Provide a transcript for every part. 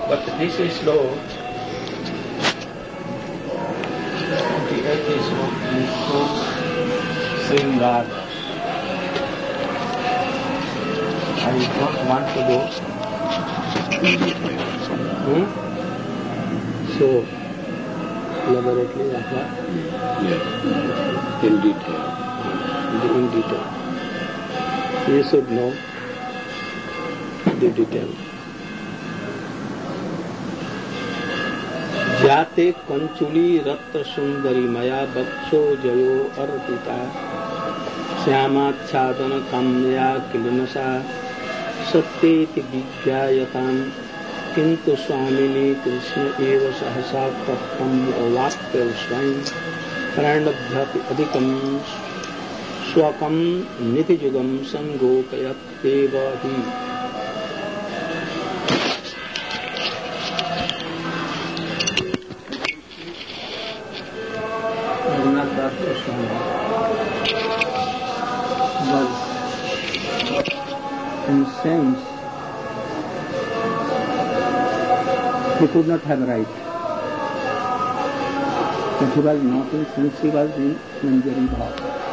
But this is low. The earth is so Sringar. I don't want to go. So, elaborately, in detail. In detail. You should know the detail. जाते कंचुली रत्न सुंदरी मया बक्षो जयो अर्पिता श्यामाच्छादन काम्या किलनसा सत्येति विज्ञायताम् किंतु स्वामिनी कृष्ण एव सहसा तत्त्वम् अवाप्य स्वयं प्रणभ्यति अधिकम् स्वकम् निधिजुगम् संगोपयत्येव हि was incensed. He could not have right. But he was not incensed, he was in Manjari Bhav.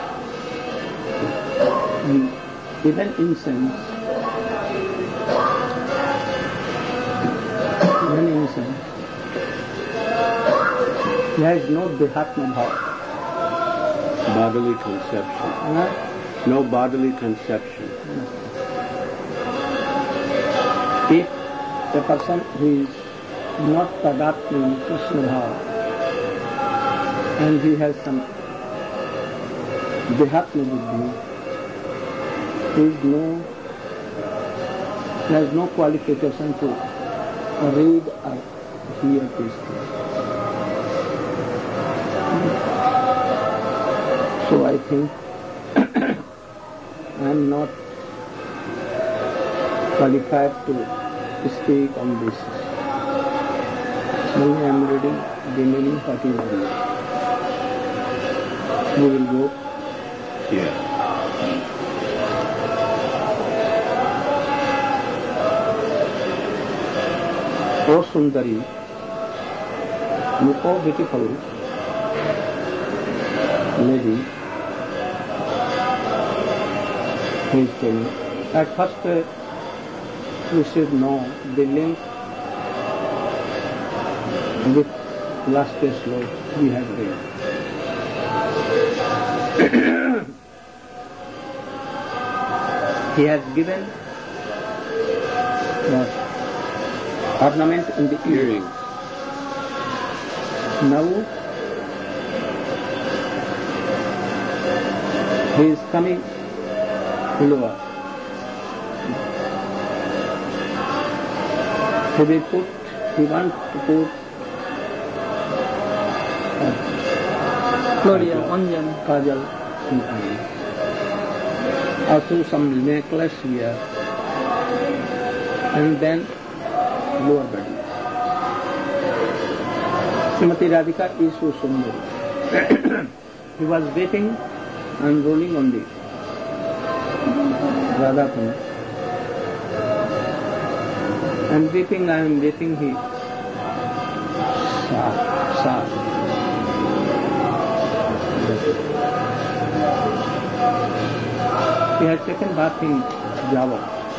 And even incensed, he has no Dehatma Bhav. Bodily conception. No bodily conception. If a person who is not Tadatma Krishna Bhav and he has some Dehatma Buddhi, he has no qualification to read or hear these things. So I think I am not qualified to speak on this. Only I am reading the meaning what is there. We will go. Yeah. O Sundari, you are beautiful lady. He is telling. At first, we should know the link with last sloka we have read. He has given ornament in the earring. Now he is coming lower. He wants to put kajal in eye. Also some necklace here, and then lower body. Srimati Radhika is so sundari. He was waiting and rolling on the Radha Kund. I am waiting, he sa. He has taken bath in Java.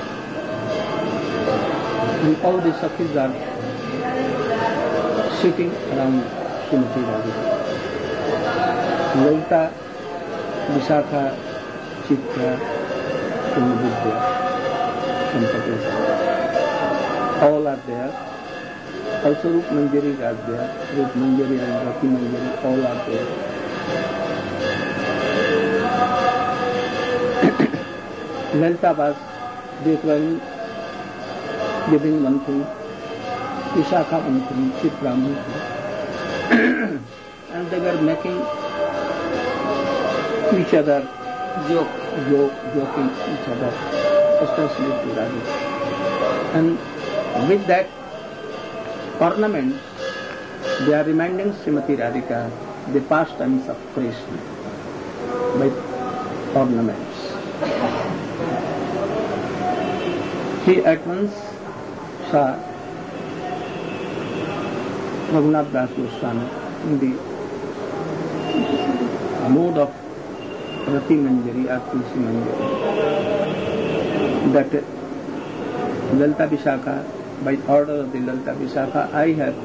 And all the Sakhis are sitting around Srimati Radhika. Lalita, Visakha, Chitra, Vidya, Sampatesa. All are there. Also Rup Manjari are there. Rup Manjari and Rati Manjari, all are there. Lalita was giving one thing, Vishakha one thing, Chitra one thing. And they were making each other joking each other, especially to Radhika. And with that ornament, they are reminding Srimati Radhika the pastimes of Krishna by ornaments. He at once saw Raghunath Das Goswami in the mode of Rati Manjari or Tulsi Manjari, that Lalita Vishakha, by order of the Lalita Vishakha, I have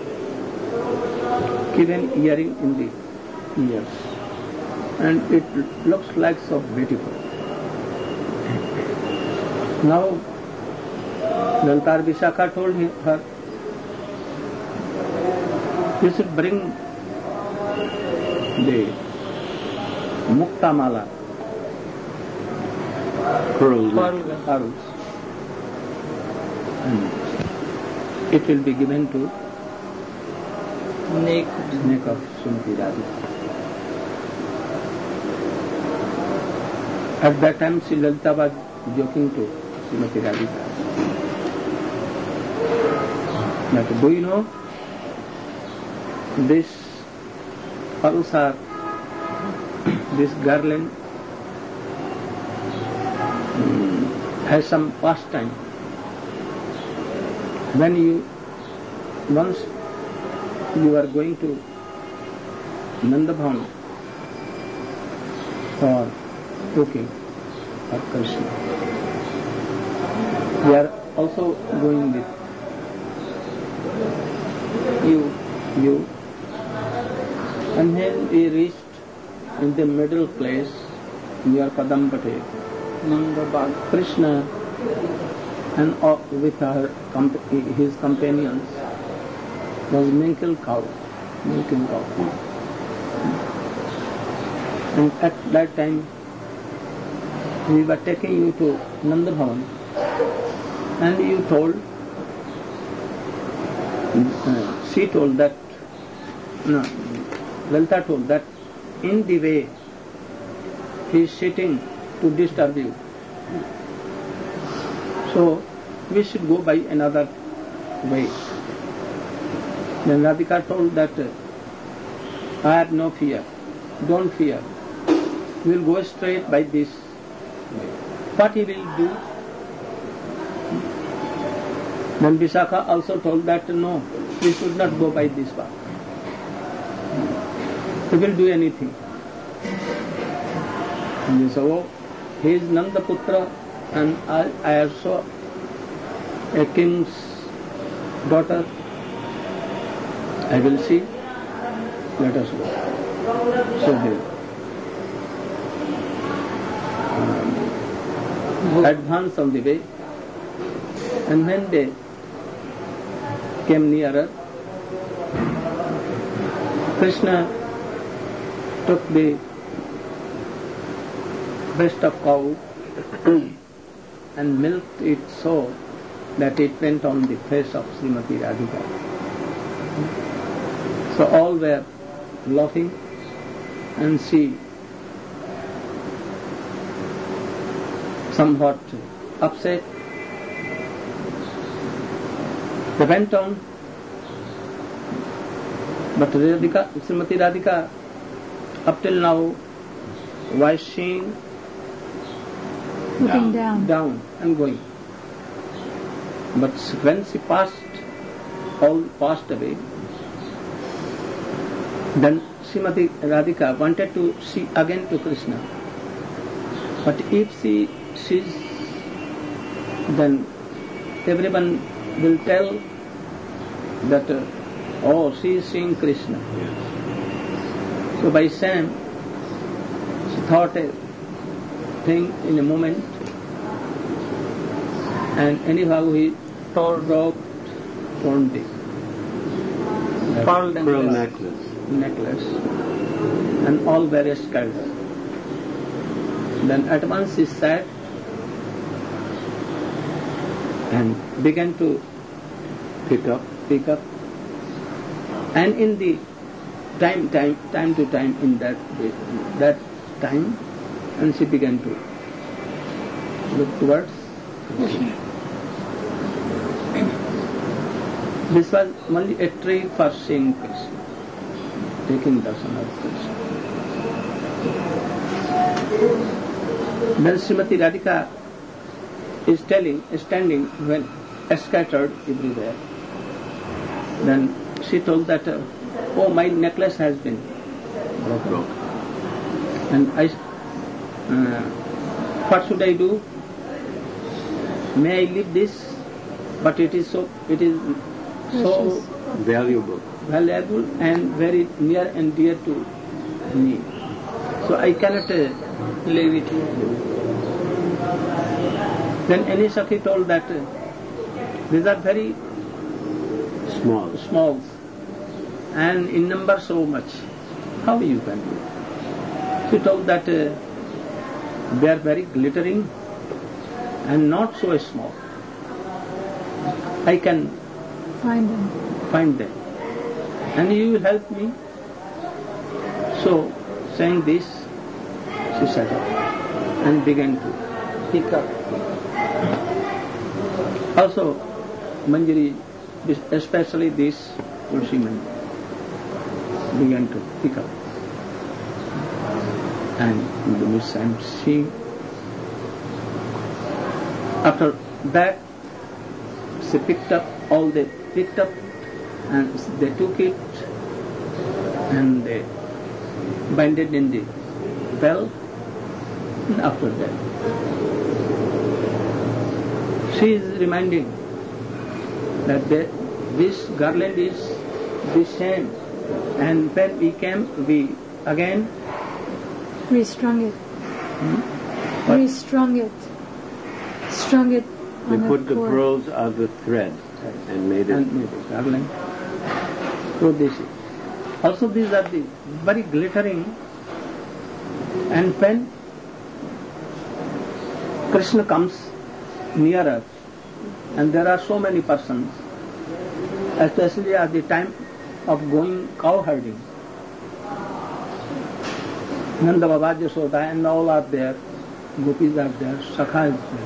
given earring in the ears, and it looks like so beautiful. Now Lalita Vishakha told her, you should bring the Mukta Mala, pearls, and it will be given to neck of Srimati Radhika. At that time, Sri Lalita was joking to Srimati Radhika. Now, do you know, this pearls are, this garland has some pastime. When once you are going to Nandabhavan for cooking or Krishna, we are also going with you, and then we reached in the middle place near Padampate, Nandabhavan, Krishna and with his companions was milking cow. And at that time we were taking you to Nandabhavan, and you told, she told that, no, Lalita told that in the way he is sitting to disturb you. So we should go by another way. Then Radhika told that I have no fear, don't fear. We will go straight by this way. What he will do? Then Vishakha also told that no, we should not go by this path. He will do anything. And they said, oh, he is Nandaputra, and I also a king's daughter. I will see. Let us go. So they advanced on the way, and when they came nearer, Krishna took the breast of cow and milked it so that it went on the face of Srimati Radhika. So all were laughing, and she somewhat upset. They went on, but Srimati Radhika up till now was seeing looking down and going. But when she all passed away, then Srimati Radhika wanted to see again to Krishna. But if she sees, then everyone will tell that, oh, she is seeing Krishna. So by shame, she thought a thing in a moment, and anyhow he dropped 20 pearl necklace, and all various kinds. Then at once he sat and began to pick up, and in the time to time in that time, and she began to look towards Krishna. This was only a trick for seeing Krishna, taking darshan of Krishna. Then Srimati Radhika is standing well, scattered everywhere. Then she told that, oh, my necklace has been broken. And I, what should I do? May I leave this? But it is so valuable and very near and dear to me. So I cannot leave it. Then any Sakhi told that these are very small and in number so much. How you can do it? She told that they are very glittering and not so small. I can find them. And you will help me. So, saying this, she sat up and began to pick up. Also, Manjari, especially this Tulsi Manjari, began to pick up. And in the midst, and she, after that, she picked up and they took it and they bind it in the bell. And after that, she is reminding that this garland is the same, and when we came, we again restrung it. Restrung it. Strung it. They put the pearls of the thread and made it garland. So this is. Also these are the very glittering, and when Krishna comes near us, and there are so many persons, especially at the time of going cow herding, Nanda Baba, Yashoda and all are there, gopis are there, Sakha is there.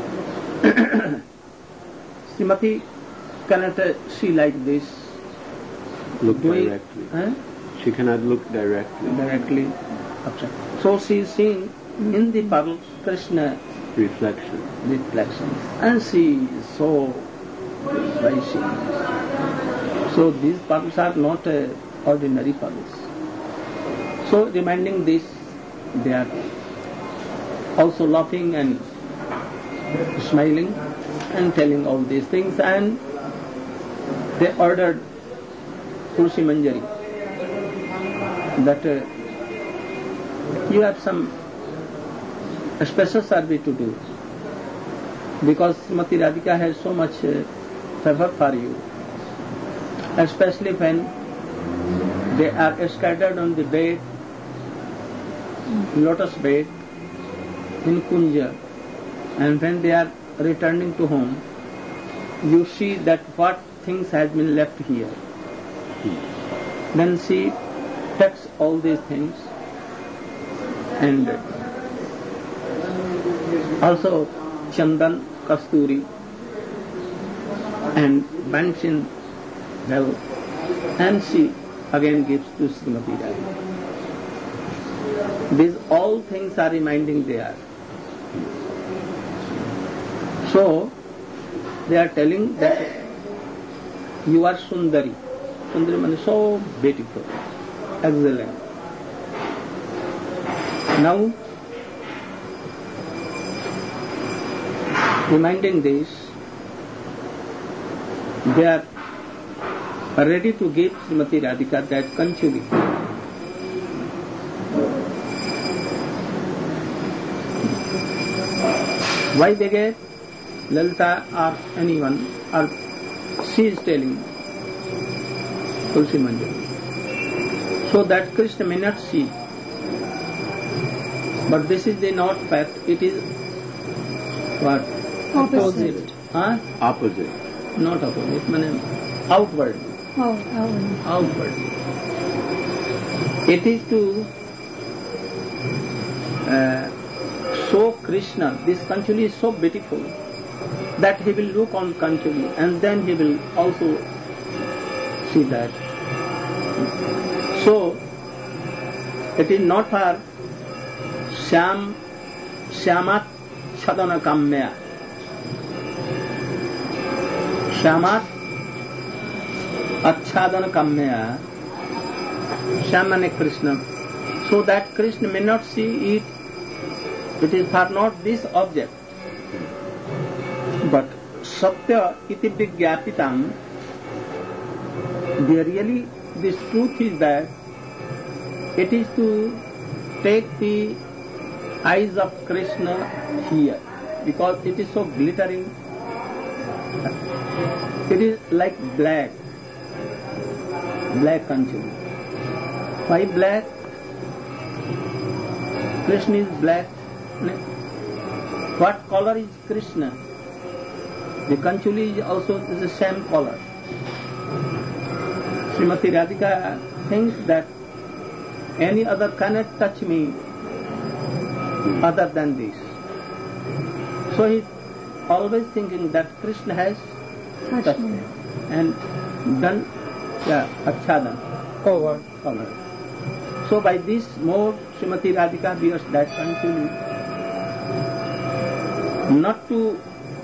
Srimati cannot see like this. Look directly. She cannot look directly. So she is seeing in the pearls Krishna reflection. And she is so very serious. So these pearls are not ordinary pearls. So reminding this, they are also laughing and smiling and telling all these things, and they ordered Tulsi Manjari that you have some special service to do, because Srimati Radhika has so much favor for you, especially when they are scattered on the bed, lotus bed in Kunja, and when they are returning to home, you see that what things has been left here. Then she takes all these things and also Chandan, Kasturi, and binds in well, and she again gives to Srimati Radhika. These all things are reminding there. So, they are telling that you are Sundari. Sundari means so beautiful, excellent. Now, reminding this, they are ready to give Srimati Radhika that Kanchuli. Why they gave? Lalita or anyone, or she is telling Tulsi Manjari, so that Krishna may not see. But this is the not fact, it is what? Opposite. Opposite. Not opposite, meaning outward. Outward. It is to show Krishna, this Kanchuli is so beautiful, that he will look on Kanchuli and then he will also see that. So, it is not for Shyamat Chadana Kamya. Shyamat Achadana Kamya Shamane Krishna, so that Krishna may not see it. It is for not this object, but Satya iti Vigyapitam. Really, this truth is that it is to take the eyes of Krishna here, because it is so glittering. It is like black Kanchuli. Why black? Krishna is black. What color is Krishna? The Kanchuli is also the same color. Srimati Radhika thinks that any other cannot touch me other than this. So he is always thinking that Krishna has touched me and done achhadan, cover. So by this mode Srimati Radhika wears that Kanchuli, not to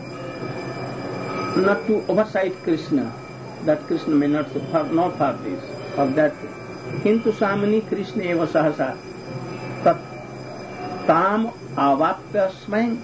oversight Krishna, that Krishna may not for this or that. Kintu Samani Krishna eva sahasa tat tam avapya smay,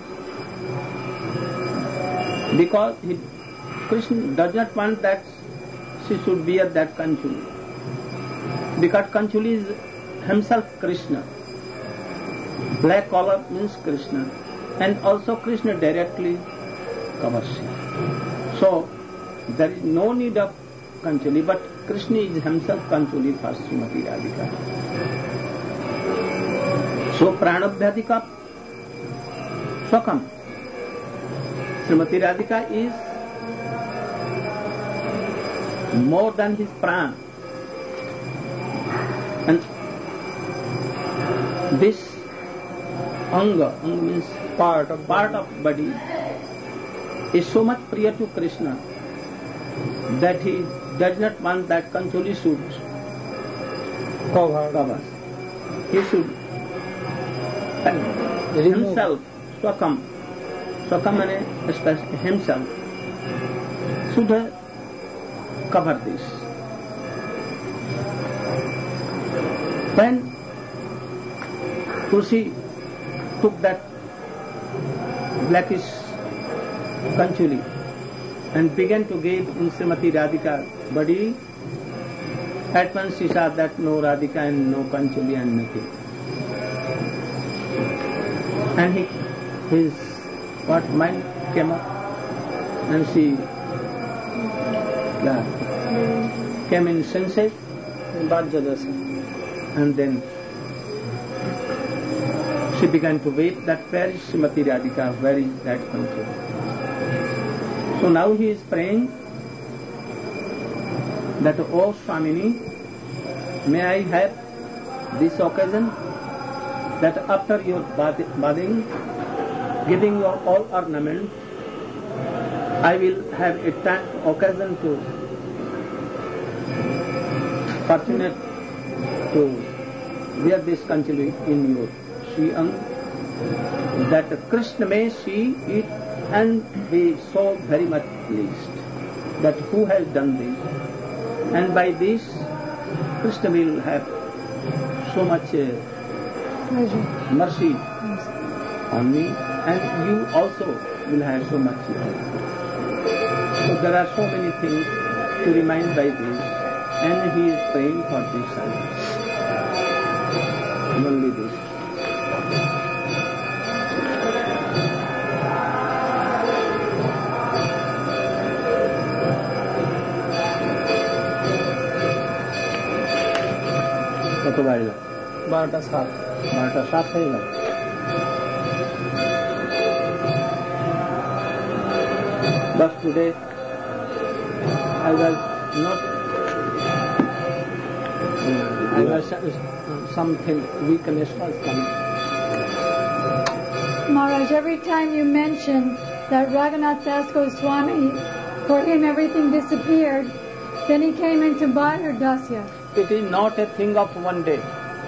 because Krishna does not want that she should wear that Kanchuli, because Kanchuli is himself Krishna. Black color means Krishna, and also Krishna directly covers him. So there is no need of Kanchuli, but Krishna is himself Kanchuli for Srimati Radhika. So Pranabhyadika Swakam. Srimati Radhika is more than his pran. And this anga means part of body, is so much priya to Krishna that he does not want that Kanchuli should cover. He should himself, Swakam means himself, should cover this. When Tulsi took that blackish Kanchuli and began to give in Srimati Radhika body, at once she saw that no Radhika and no Kanchuli and nothing. And his mind came up, and she came in senses, and then she began to wait that where is Srimati Radhika, where is that Kanchuli. So now he is praying that, O Swamini, may I have this occasion that after your bathing, giving your all ornament, I will have a occasion to fortunate to wear this Kanchuli in your Sri-Ang, that Krishna may see it and be so very much pleased that who has done this, and by this Krishna will have so much mercy on me, and you also will have so much love. So there are so many things to remind by this, and he is praying for this service. Only this. কত বাজলো? 12:07 হয়ে গেল। But today I was not something weakness was coming. Maharaj, every time you mention that Raghunath Das Goswami, for him everything disappeared, then he came into Bahir Dasya. It is not a thing of one day.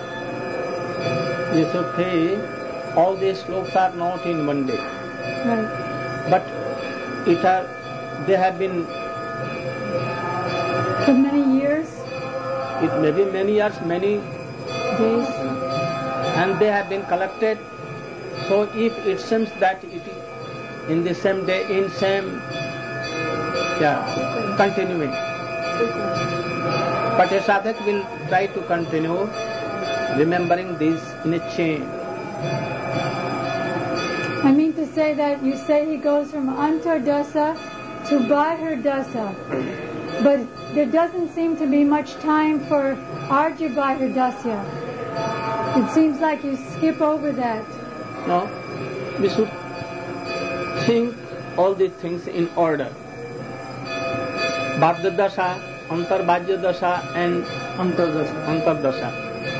You should say all these slokas are not in one day. Right. But they have been For many years? It may be many years, many Days? and they have been collected. So if it seems that it is in the same day, in same, continuing. But a sadhak will try to continue remembering this in a chain. I mean to say that you say he goes from Antardasa to Bahir-dasa, but there doesn't seem to be much time for Arja Bahir-dasya. It seems like you skip over that. No, we should think all these things in order. Bhadya Dasa, Antarbhajya Dasa and Antardasa.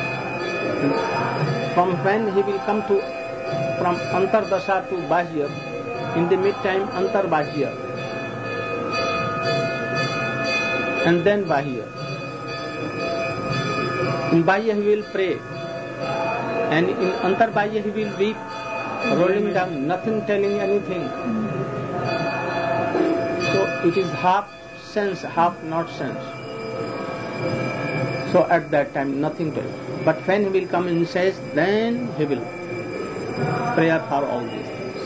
From when he will come to, from Antardasa to Bhajya, in the mid-time Antarbhajya and then Bhajya. In Bhajya he will pray and in Antarbhajya he will weep, rolling down, nothing telling anything. So it is half sense, half not sense. So at that time nothing telling. But when he will come in sense, then he will pray for all these things.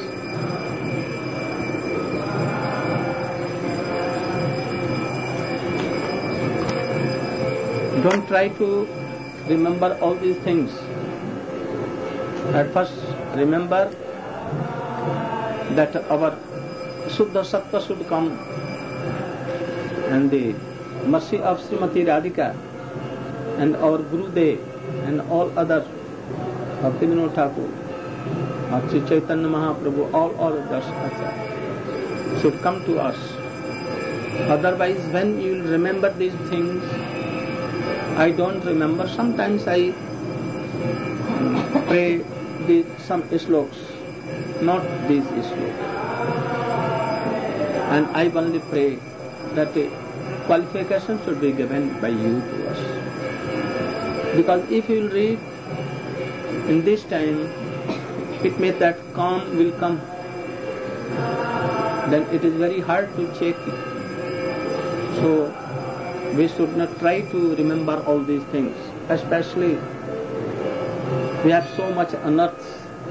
Don't try to remember all these things. At first remember that our Suddha Sattva should come and the mercy of Srimati Radhika and our Gurudev and all others, Bhaktivinoda Thakur, Sri Chaitanya Mahaprabhu, all others should come to us. Otherwise, when you will remember these things, I don't remember. Sometimes I pray some slokas, not these slokas. And I only pray that a qualification should be given by you to us. Because if you will read in this time, it means that calm will come. Then it is very hard to check it. So we should not try to remember all these things. Especially we have so much unearths.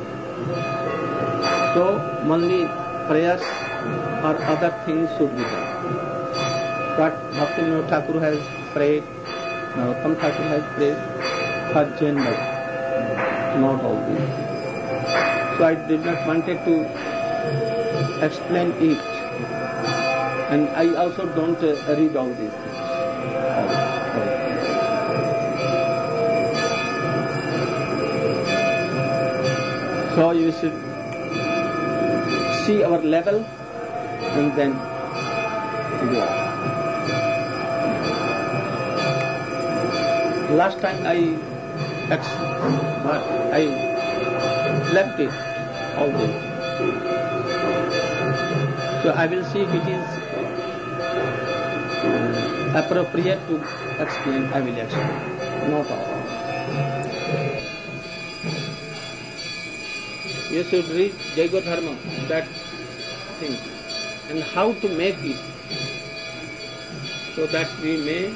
So only prayers or other things should be done. But Bhaktivinoda Thakur has prayed, Narottam Thakur has prayed for general, not all these things. So I did not wanted to explain it, and I also don't read all these things. So you should see our level and then go. Last time I left it all day. So I will see if it is appropriate to explain. I will explain. Not all. You should read Jaigo Dharma, that thing, and how to make it, so that we may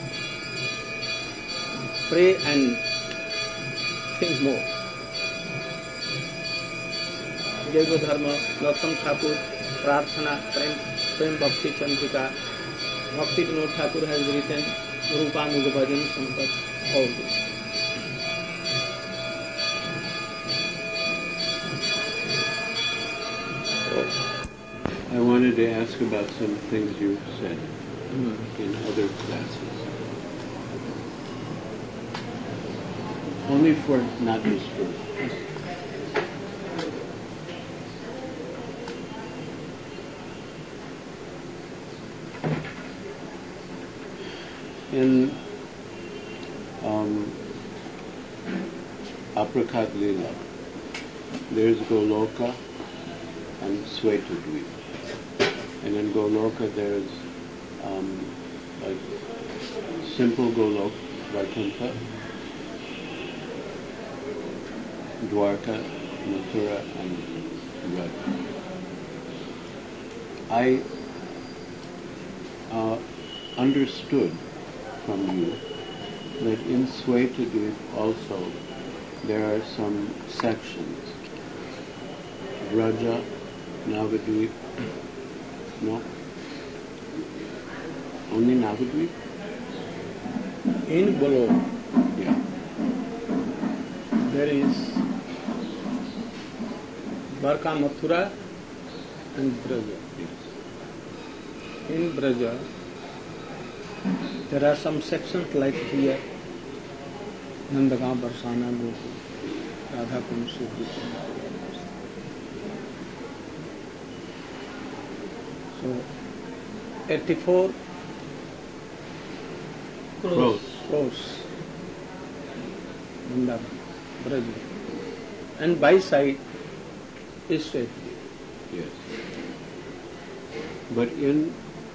pray and think more. Jaigo Dharma, Narottam Thakur, Prarthana, Prem Bhakti Chandrika, Bhaktivinoda Thakur has written Rupanuga Bhajan Sampat, all this. I wanted to ask about some things you said in other classes. Only for, not just for. In Apricot Leela, there's Goloka and Svetadweep. And in Goloka there's like simple Golok, Vaikuntha, Dwarka, Mathura, and Radha. understood from you that in Swetadweep also there are some sections. Vraja, Navadweep, no? Only Navadweep? In Golok, Yeah. there is Dwarka, Mathura and Braja. Yes. In Braja, there are some sections like here, Nandagaon, Barsana, Gokul, Radha Kund, Siddhi. So, 84 Crores. Vrindavan, Braja. And by side is Swetadweep. Yes. But in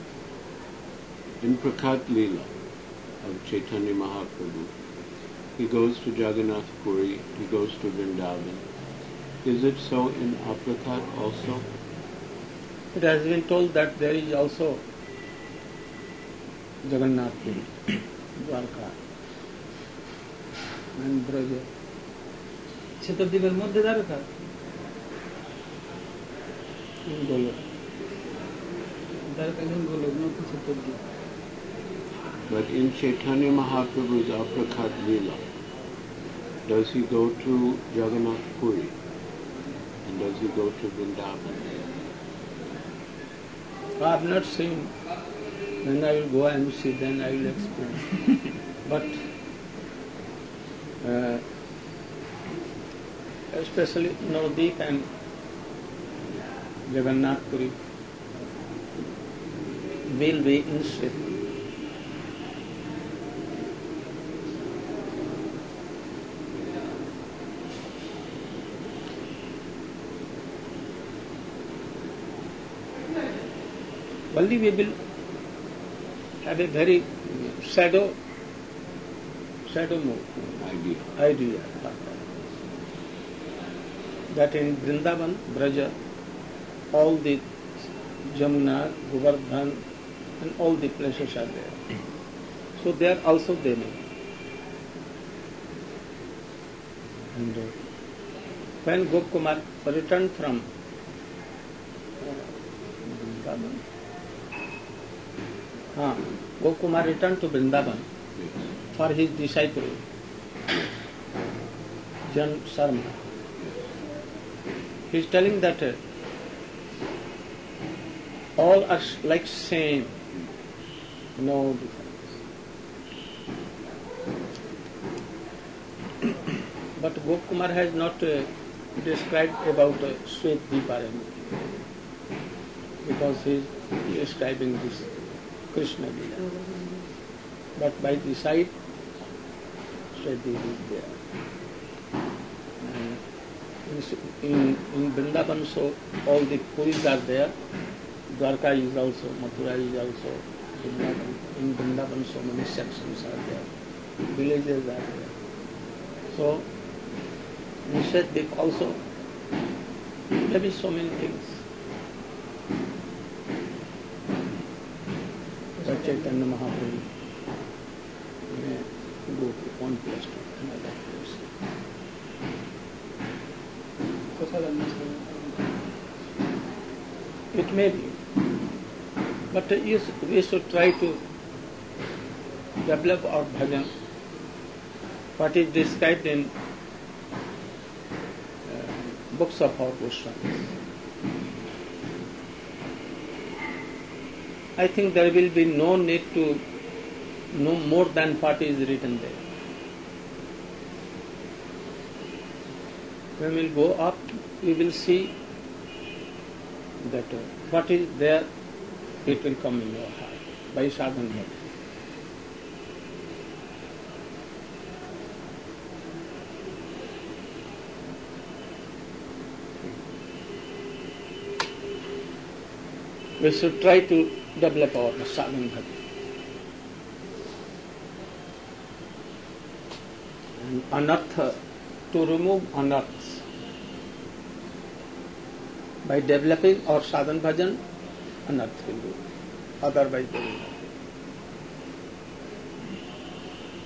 Prakat Leela of Chaitanya Mahaprabhu, he goes to Jagannath Puri, he goes to Vrindavan. Is it so in Aprakat also? It has been told that there is also Jagannath Puri, Dwarka and Braja. Shetadweepের মধ্যে Dwarka in Golok. Dwarka in Golok, not Shetadweep. But in Chaitanya Mahaprabhu's Aprakat Leela, does he go to Jagannath Puri? And does he go to Vrindavan? I have not seen. When I will go and see, then I will explain. But especially Navadweep and Jagannath Puri will be in Swetadweep. Only we will have a very shadow mode, idea that in Vrindavan, Braja, all the Jamuna, Govardhan and all the places are there. So there also they know. And when Gopkumar returned from Vrindavan, Gopkumar returned to Vrindavan for his disciple, Jan Sharma. He is telling that all are like same, no difference. But Gopkumar has not described about Swetadweep or anything, because he is describing this Krishna Leela. But by the side, Swetadweep is there. In Vrindavan, so all the Puris are there. Dwarka is also, Mathura is also, Vrindavan. In Vrindavan, so many sections are there. Villages are there. So, in Swetadweep also, there is so many things. Chaitanya Mahaprabhu may go to one place to another place. It may be. But yes, we should try to develop our bhajan, what is described in books of our Goswamis. I think there will be no need to know more than what is written there. When we will go up, we will see that what is there, it will come in your heart by sadhana. We should try to develop our sadhana bhakti. And anartha, to remove anarthas. By developing our sadhana bhajan, anartha will do. Otherwise, there will not be.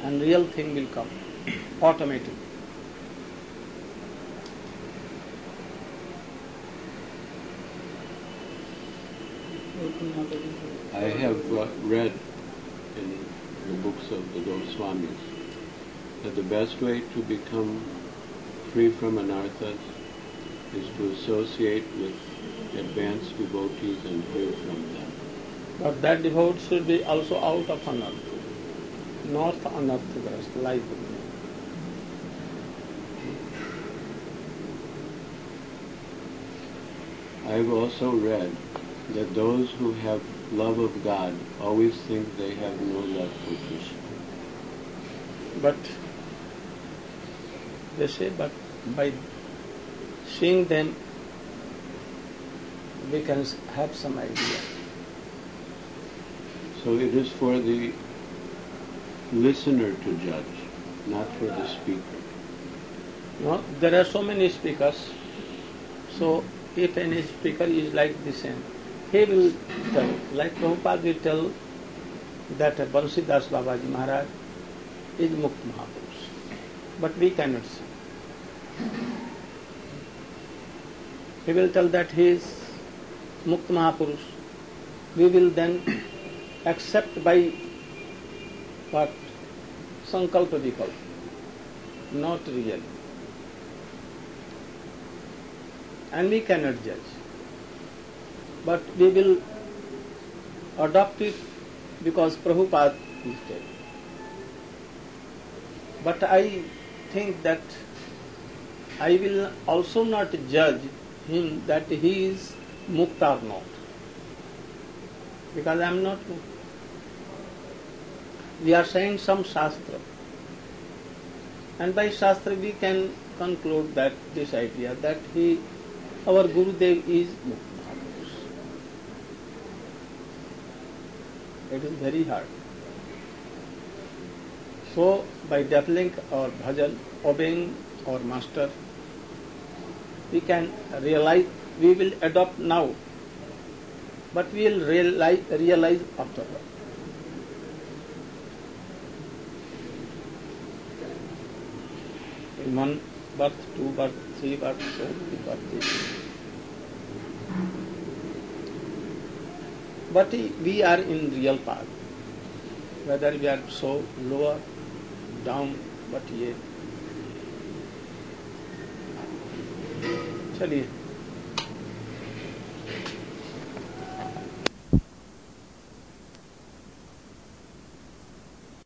and real thing will come automatically. I have read in the books of the Goswamis that the best way to become free from anarthas is to associate with advanced devotees and hear from them. But that devotee should be also out of anartha, not anartha-grast, like me. I have also read that those who have love of God always think they have no love for Krishna. But they say, but by seeing them, we can have some idea. So it is for the listener to judge, not for the speaker. No, there are so many speakers. So if any speaker is like the same, he will tell, like Prabhupada will tell that Bansidas Babaji Maharaj is Mukta Mahapurush. But we cannot see. He will tell that he is Mukta Mahapurush. We will then accept by what? Sankalpa Vikalpa, not really. And we cannot judge. But we will adopt it because Prabhupada is dead. But I think that I will also not judge him that he is mukta or not. Because I am not mukta. We are saying some Shastra. And by Shastra we can conclude that this idea that our Gurudev is Mukta Mahapurush. It is very hard. So by deafening our bhajan, obeying our master, we can realize, we will adopt now, but we will realize afterward. In one birth, two birth, three birth, so many births. But we are in real path. Whether we are so lower, down, but yet. चलिए